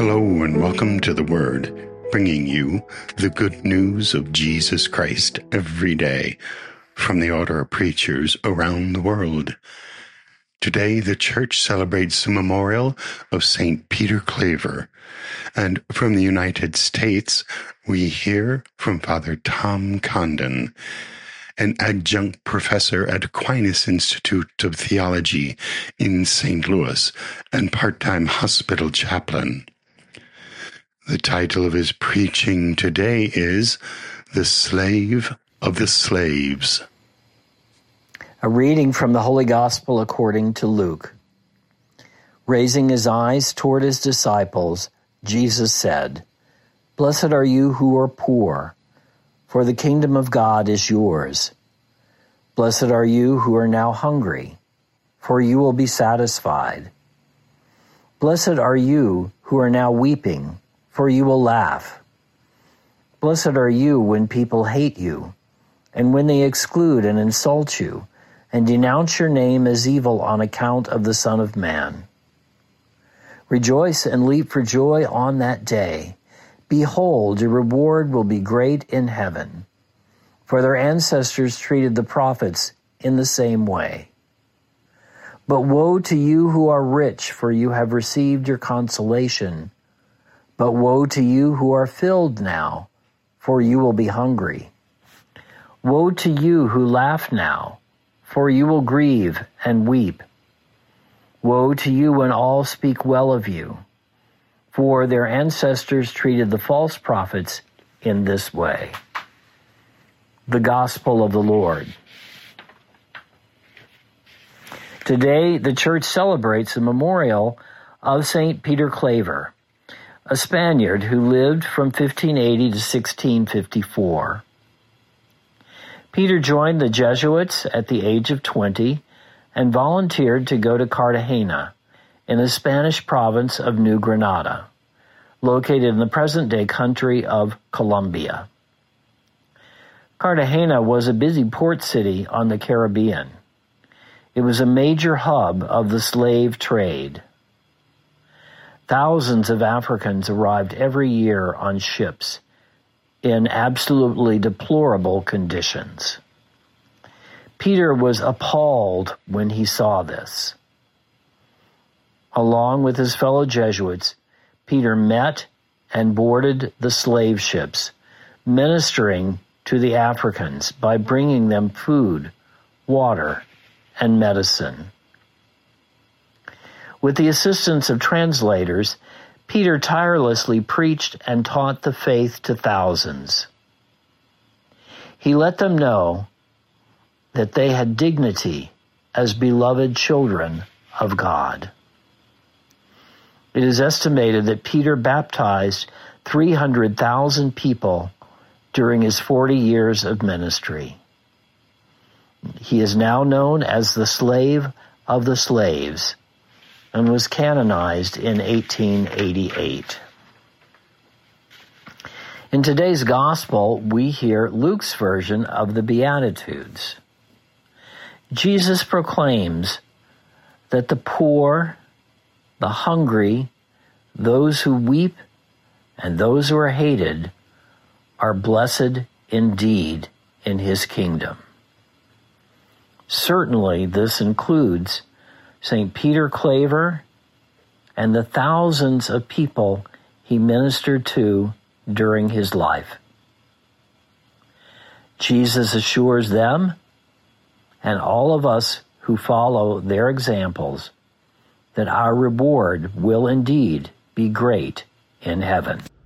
Hello and welcome to The Word, bringing you the good news of Jesus Christ every day from the order of preachers around the world. Today, the Church celebrates the memorial of St. Peter Claver, and from the United States, we hear from Father Tom Condon, an adjunct professor at Aquinas Institute of Theology in St. Louis and part-time hospital chaplain. The title of his preaching today is The Slave of the Slaves. A reading from the Holy Gospel according to Luke. Raising his eyes toward his disciples, Jesus said, "Blessed are you who are poor, for the kingdom of God is yours. Blessed are you who are now hungry, for you will be satisfied. Blessed are you who are now weeping, for you will laugh. Blessed are you when people hate you, and when they exclude and insult you, and denounce your name as evil on account of the Son of Man. Rejoice and leap for joy on that day. Behold, your reward will be great in heaven, for their ancestors treated the prophets in the same way. But woe to you who are rich, for you have received your consolation. But woe to you who are filled now, for you will be hungry. Woe to you who laugh now, for you will grieve and weep. Woe to you when all speak well of you, for their ancestors treated the false prophets in this way." The Gospel of the Lord. Today, the Church celebrates the memorial of St. Peter Claver, a Spaniard who lived from 1580 to 1654. Peter joined the Jesuits at the age of 20 and volunteered to go to Cartagena in the Spanish province of New Granada, located in the present-day country of Colombia. Cartagena was a busy port city on the Caribbean. It was a major hub of the slave trade. Thousands of Africans arrived every year on ships in absolutely deplorable conditions. Peter was appalled when he saw this. Along with his fellow Jesuits, Peter met and boarded the slave ships, ministering to the Africans by bringing them food, water, and medicine. With the assistance of translators, Peter tirelessly preached and taught the faith to thousands. He let them know that they had dignity as beloved children of God. It is estimated that Peter baptized 300,000 people during his 40 years of ministry. He is now known as the Slave of the Slaves and was canonized in 1888. In today's Gospel, we hear Luke's version of the Beatitudes. Jesus proclaims that the poor, the hungry, those who weep, and those who are hated are blessed indeed in his kingdom. Certainly, this includes St. Peter Claver and the thousands of people he ministered to during his life. Jesus assures them and all of us who follow their examples that our reward will indeed be great in heaven.